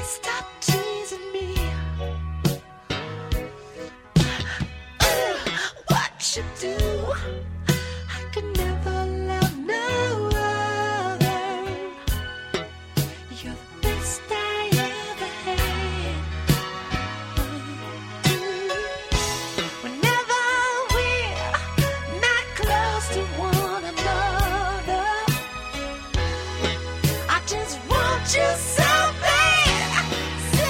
stop teasing me. What you do, I could never love no other. You're the best I ever had. Whenever we're not close to one another, I just want you so bad. So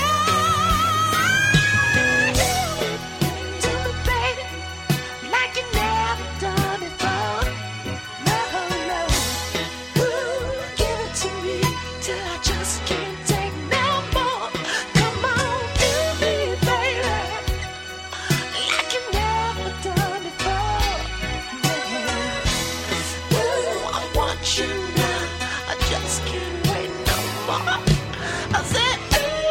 do me, baby, like you never done before. No, no. Ooh, give it to me till I just can't take no more. Come on, do me, baby, like you never done before. Yeah. Ooh, I want you now. I just can't wait no more. I said,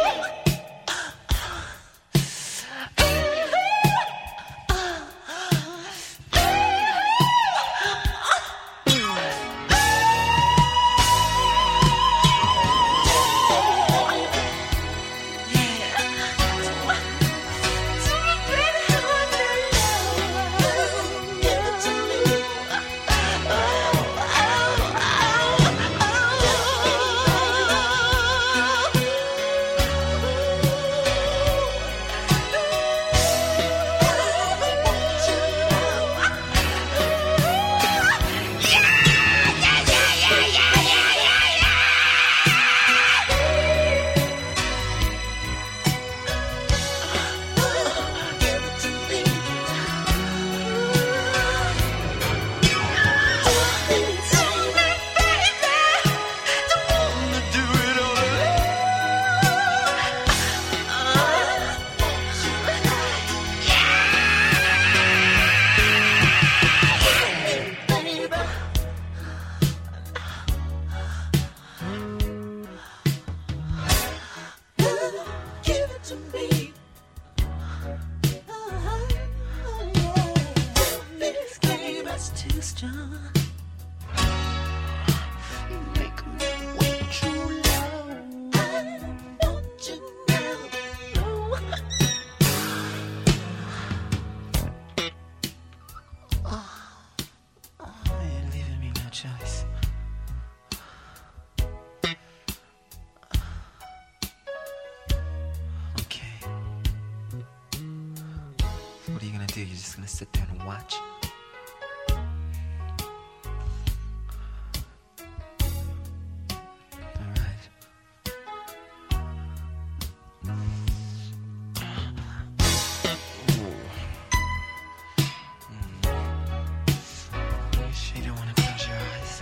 give it to me. This game is too strong. You make me way too low. I want you now. You're leaving me no choice. Okay. What are you gonna do? You're just gonna sit there and watch? Alright. You sure you don't wanna close your eyes?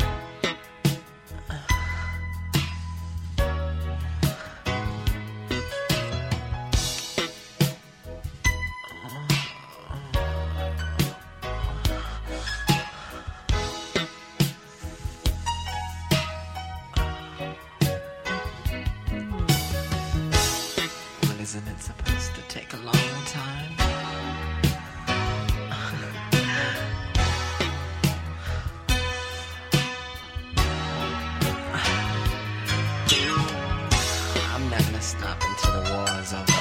Well, isn't it supposed to take a long time? I'm not gonna stop until the war is over.